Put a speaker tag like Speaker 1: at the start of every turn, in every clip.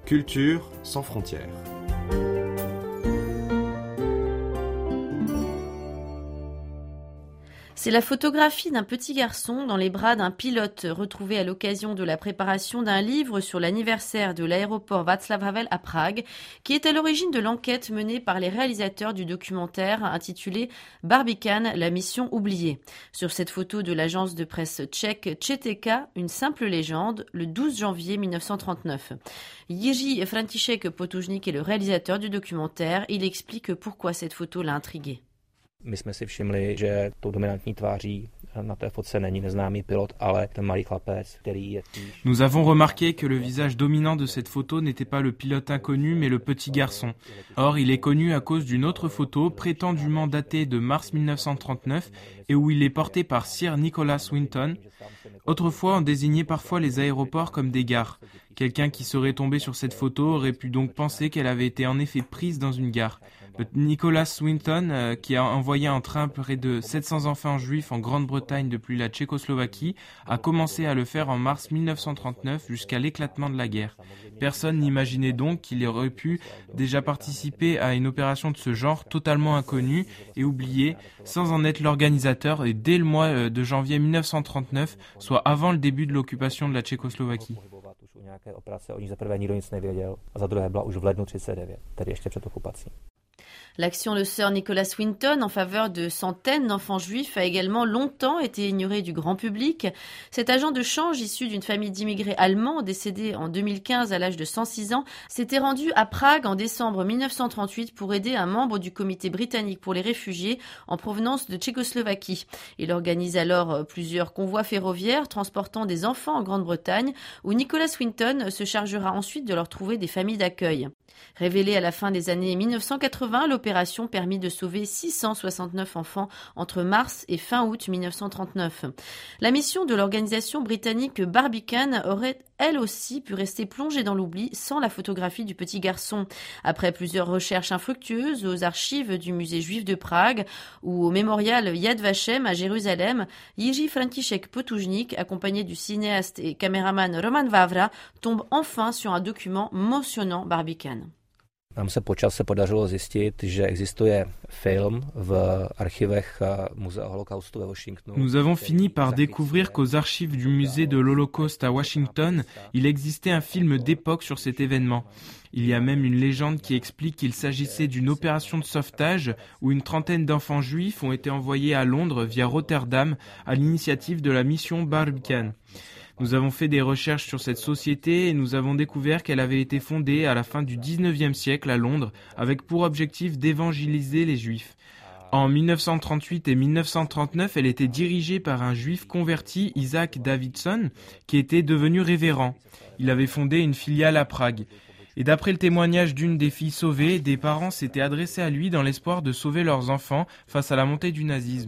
Speaker 1: Culture sans frontières.
Speaker 2: C'est la photographie d'un petit garçon dans les bras d'un pilote retrouvé à l'occasion de la préparation d'un livre sur l'anniversaire de l'aéroport Václav Havel à Prague, qui est à l'origine de l'enquête menée par les réalisateurs du documentaire intitulé Barbican, la mission oubliée. Sur cette photo de l'agence de presse tchèque Četeka, une simple légende, le 12 janvier 1939. Jiří František Potůžník est le réalisateur du documentaire. Il explique pourquoi cette photo l'a intrigué.
Speaker 3: My jsme si všimli, že tou dominantní tváří na té fotce není neznámý pilot, ale ten malý chlapec, který je spíš...
Speaker 4: Nous avons remarqué que le visage dominant de cette photo n'était pas le pilote inconnu, mais le petit garçon. Or, il est connu à cause d'une autre photo prétendument datée de mars 1939 et où il est porté par Sir Nicholas Winton. Autrefois, on désignait parfois les aéroports comme des gares. Quelqu'un qui serait tombé sur cette photo aurait pu donc penser qu'elle avait été en effet prise dans une gare. Nicholas Winton, qui a envoyé en train près de 700 enfants juifs en Grande-Bretagne depuis la Tchécoslovaquie, a commencé à le faire en mars 1939 jusqu'à l'éclatement de la guerre. Personne n'imaginait donc qu'il aurait pu déjà participer à une opération de ce genre totalement inconnue et oubliée, sans en être l'organisateur, et dès le mois de janvier 1939, soit avant le début de l'occupation de la Tchécoslovaquie.
Speaker 3: Nějaké operace, o ní za prvé nikdo nic nevěděl a za druhé byla už v lednu 1939, tedy ještě před okupací.
Speaker 2: L'action de Sir Nicholas Winton en faveur de centaines d'enfants juifs a également longtemps été ignorée du grand public. Cet agent de change issu d'une famille d'immigrés allemands décédé en 2015 à l'âge de 106 ans s'était rendu à Prague en décembre 1938 pour aider un membre du comité britannique pour les réfugiés en provenance de Tchécoslovaquie. Il organise alors plusieurs convois ferroviaires transportant des enfants en Grande-Bretagne où Nicholas Winton se chargera ensuite de leur trouver des familles d'accueil. Révélée à la fin des années 1980, l'opération permit de sauver 669 enfants entre mars et fin août 1939. La mission de l'organisation britannique Barbican aurait elle aussi pu rester plongée dans l'oubli sans la photographie du petit garçon. Après plusieurs recherches infructueuses aux archives du musée juif de Prague ou au mémorial Yad Vashem à Jérusalem, Jiří František Potůžník, accompagné du cinéaste et caméraman Roman Vávra, tombe enfin sur un document mentionnant Barbican.
Speaker 3: Nám se po čase podařilo zjistit, že existuje film v archivech Muzea holokaustu ve Washingtonu.
Speaker 4: Nous avons fini par découvrir qu'aux archives du musée de l'Holocauste à Washington, il existait un film d'époque sur cet événement. Il y a même une légende qui explique qu'il s'agissait d'une opération de sauvetage où une trentaine d'enfants juifs ont été envoyés à Londres via Rotterdam à l'initiative de la mission Barbican. Nous avons fait des recherches sur cette société et nous avons découvert qu'elle avait été fondée à la fin du 19e siècle à Londres avec pour objectif d'évangéliser les Juifs. En 1938 et 1939, elle était dirigée par un Juif converti, Isaac Davidson, qui était devenu révérend. Il avait fondé une filiale à Prague. Et d'après le témoignage d'une des filles sauvées, des parents s'étaient adressés à lui dans l'espoir de sauver leurs enfants face à la montée du nazisme.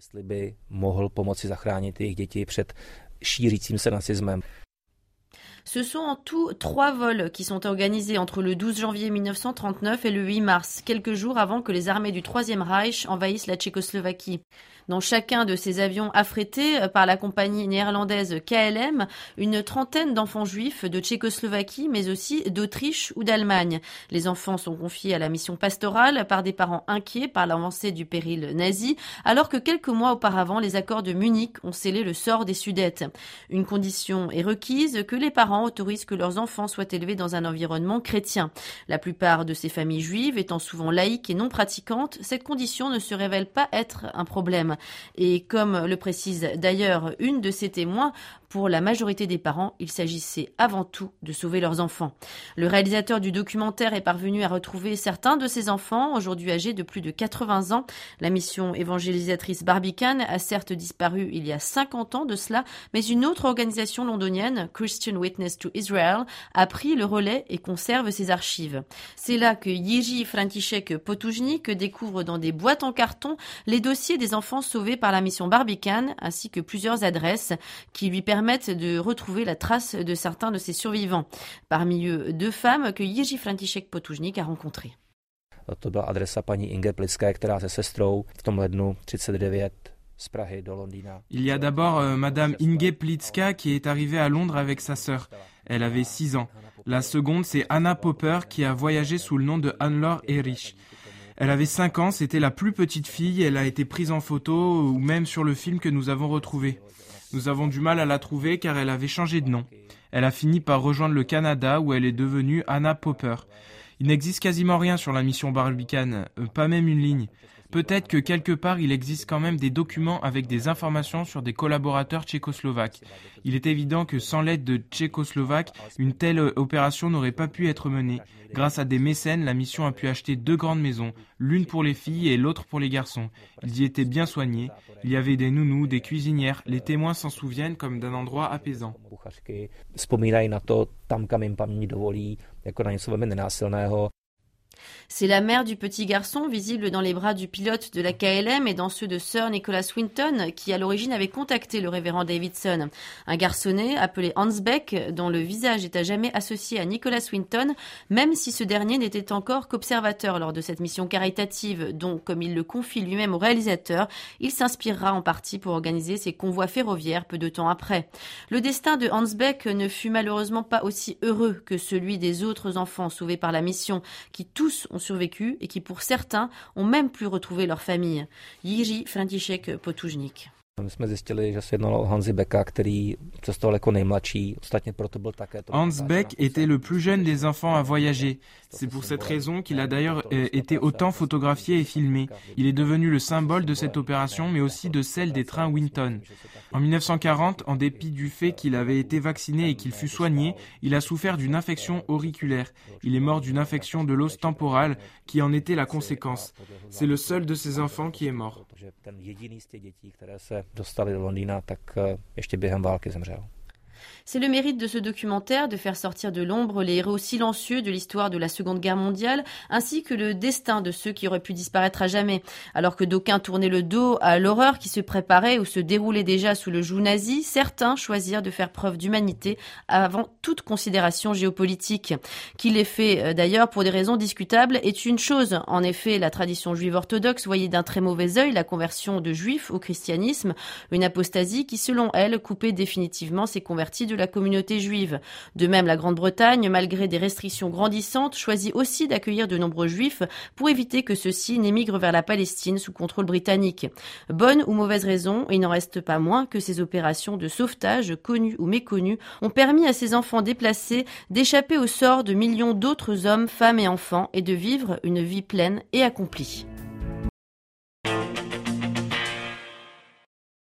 Speaker 4: Ce sont en tout 3 vols qui sont organisés entre le 12 janvier 1939 et le 8 mars, quelques jours avant que les armées du Troisième Reich envahissent la Tchécoslovaquie. Dans chacun de ces avions affrétés par la compagnie néerlandaise KLM, une trentaine d'enfants juifs de Tchécoslovaquie, mais aussi d'Autriche ou d'Allemagne. Les enfants sont confiés à la mission pastorale par des parents inquiets par l'avancée du péril nazi, alors que quelques mois auparavant, les accords de Munich ont scellé le sort des Sudètes. Une condition est requise, que les parents autorisent que leurs enfants soient élevés dans un environnement chrétien. La plupart de ces familles juives étant souvent laïques et non pratiquantes, cette condition ne se révèle pas être un problème. Et comme le précise d'ailleurs une de ces témoins, pour la majorité des parents, il s'agissait avant tout de sauver leurs enfants. Le réalisateur du documentaire est parvenu à retrouver certains de ces enfants, aujourd'hui âgés de plus de 80 ans. La mission évangélisatrice Barbican a certes disparu il y a 50 ans de cela, mais une autre organisation londonienne, Christian Witness to Israel, a pris le relais et conserve ses archives. C'est là que Jiří František Potůžník découvre dans des boîtes en carton les dossiers des enfants sauvés par la mission Barbican, ainsi que plusieurs adresses qui lui permettent de retrouver la trace de certains de ses survivants. Parmi eux, 2 femmes que Jiří František Potůžník a rencontrées.
Speaker 3: To byla adresa paní Inge Plické, která se sestrou v tom lednu 1939
Speaker 5: Il y a d'abord Madame Inge Plitzka qui est arrivée à Londres avec sa sœur. Elle avait 6 ans. La seconde, c'est Anna Popper qui a voyagé sous le nom de Anne-Laure Erich. Elle avait 5 ans, c'était la plus petite fille, elle a été prise en photo ou même sur le film que nous avons retrouvé. Nous avons du mal à la trouver car elle avait changé de nom. Elle a fini par rejoindre le Canada où elle est devenue Anna Popper. Il n'existe quasiment rien sur la mission Barbicane, pas même une ligne. Peut-être que quelque part il existe quand même des documents avec des informations sur des collaborateurs tchécoslovaques. Il est évident que sans l'aide de Tchécoslovaques, une telle opération n'aurait pas pu être menée. Grâce à des mécènes, la mission a pu acheter 2 grandes maisons, l'une pour les filles et l'autre pour les garçons. Ils y étaient bien soignés. Il y avait des nounous, des cuisinières. Les témoins s'en souviennent comme d'un endroit apaisant.
Speaker 2: C'est la mère du petit garçon, visible dans les bras du pilote de la KLM et dans ceux de Sir Nicholas Swinton, qui à l'origine avait contacté le révérend Davidson. Un garçonnet appelé Hans Beck, dont le visage est à jamais associé à Nicholas Swinton, même si ce dernier n'était encore qu'observateur lors de cette mission caritative, dont, comme il le confie lui-même au réalisateur, il s'inspirera en partie pour organiser ses convois ferroviaires peu de temps après. Le destin de Hans Beck ne fut malheureusement pas aussi heureux que celui des autres enfants sauvés par la mission, qui tous ont survécu et qui, pour certains, ont même pu retrouver leur famille. Jiří František Potůžník.
Speaker 5: Hans Beck était le plus jeune des enfants à voyager. C'est pour cette raison qu'il a d'ailleurs été autant photographié et filmé. Il est devenu le symbole de cette opération, mais aussi de celle des trains Winton. En 1940, en dépit du fait qu'il avait été vacciné et qu'il fut soigné, il a souffert d'une infection auriculaire. Il est mort d'une infection de l'os temporal qui en était la conséquence. C'est le seul de ses enfants qui est mort.
Speaker 2: C'est le mérite de ce documentaire de faire sortir de l'ombre les héros silencieux de l'histoire de la Seconde Guerre mondiale, ainsi que le destin de ceux qui auraient pu disparaître à jamais. Alors que d'aucuns tournaient le dos à l'horreur qui se préparait ou se déroulait déjà sous le joug nazi, certains choisirent de faire preuve d'humanité avant toute considération géopolitique. Qu'il ait fait d'ailleurs pour des raisons discutables est une chose. En effet, la tradition juive orthodoxe voyait d'un très mauvais œil la conversion de juifs au christianisme, une apostasie qui, selon elle, coupait définitivement ses convertis de la communauté juive. De même, la Grande-Bretagne, malgré des restrictions grandissantes, choisit aussi d'accueillir de nombreux juifs pour éviter que ceux-ci n'émigrent vers la Palestine sous contrôle britannique. Bonne ou mauvaise raison, il n'en reste pas moins que ces opérations de sauvetage, connues ou méconnues, ont permis à ces enfants déplacés d'échapper au sort de millions d'autres hommes, femmes et enfants et de vivre une vie pleine et accomplie.